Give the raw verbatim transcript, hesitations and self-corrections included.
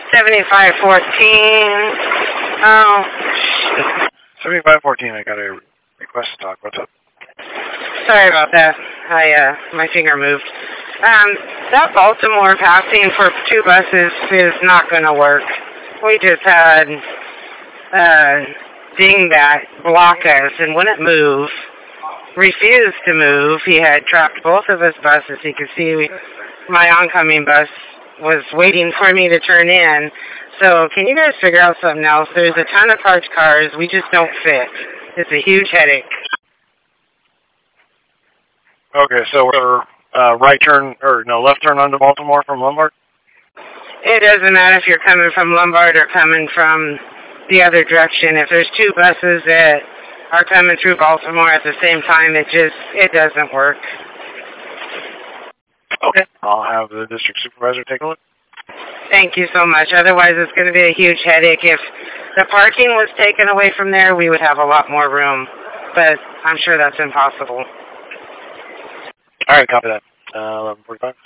seventy-five fourteen. Oh, shit. seventy-five fourteen, I got a request to talk. What's up? Sorry about that. I, uh, my finger moved. Um, that Baltimore passing for two buses is not going to work. We just had, uh, Dingbat block us and wouldn't move. Refused to move. He had trapped both of his buses. You could see we, my oncoming bus was waiting for me to turn in. So can you guys figure out something else? There's a ton of parked cars. We just don't fit. It's a huge headache. Okay, so we're uh, right turn, or no, left turn onto Baltimore from Lombard? It doesn't matter if you're coming from Lombard or coming from the other direction. If there's two buses that are coming through Baltimore at the same time, it just, it doesn't work. Okay. I'll have the district supervisor take a look. Thank you so much. Otherwise, it's going to be a huge headache. If the parking was taken away from there, we would have a lot more room. But I'm sure that's impossible. All right, copy that. Uh, eleven forty-five.